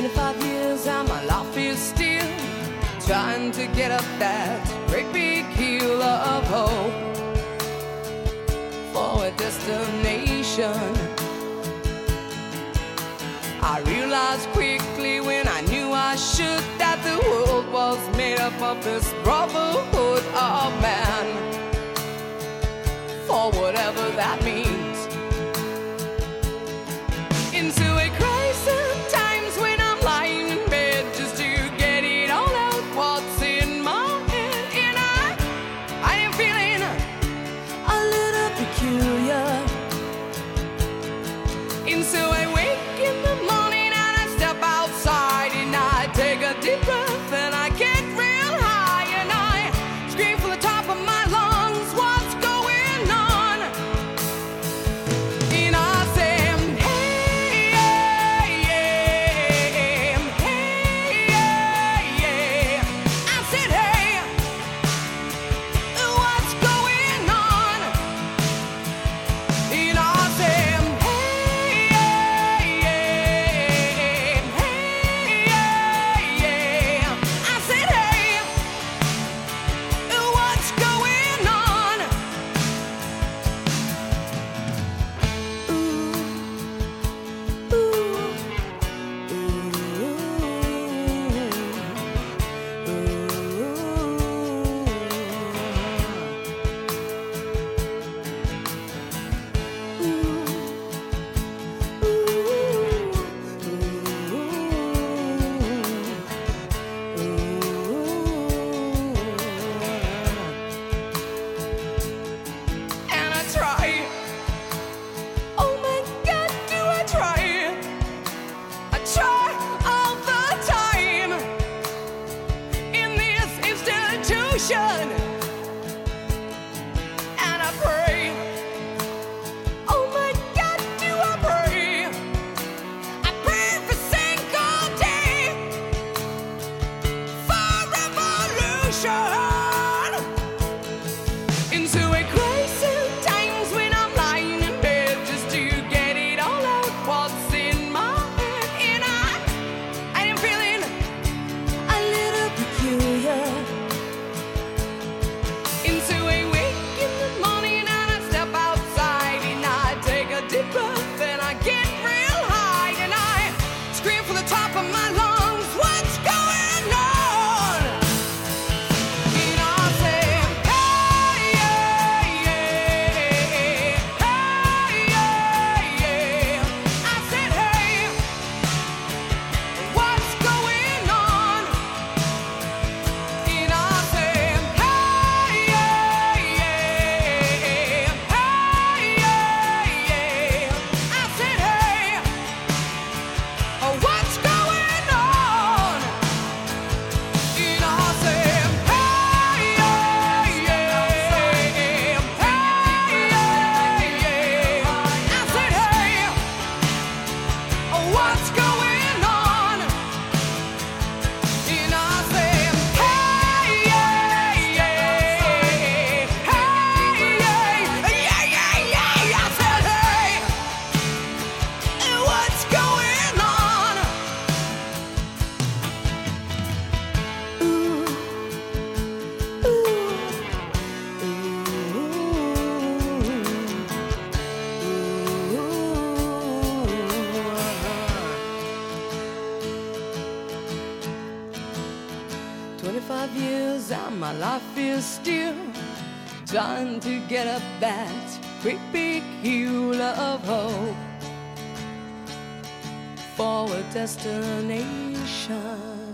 25 years and my life is still trying to get up that great big hill of hope for a destination. I realized quickly when I knew I should that the world was made up of this brotherhood of man, for whatever that means. Into a crisis times when I'm lying in bed just to get it all out what's in my head, and I am feeling a little peculiar. And so I wake in the morning and I step outside and I take a deep breath and I get real high and I scream from the top of my lungs, what's going on? And I say, hey, hey, hey. I said, hey, what's going on? And I say, and I pray, oh my God, do I pray? I pray every single day for revolution. Into a crisis times when I'm lying in bed just to get it all out what's in my head, and I am feeling a little peculiar. Into a wake in the morning and I step outside and I take a deep breath and I get real high and I scream from the top of my lungs, what's going on? And I say, hey, hey, hey, hey, hey. I said, hey, what's going on? And I say, what's going on? And I say, hey, hey, hey, hey. I said, hey, what's going on? And I say, hey, hey, hey, hey. I said, hey, what's going on? Ooh, 25 years and my life is still trying to get up that great big hill of hope for a destination.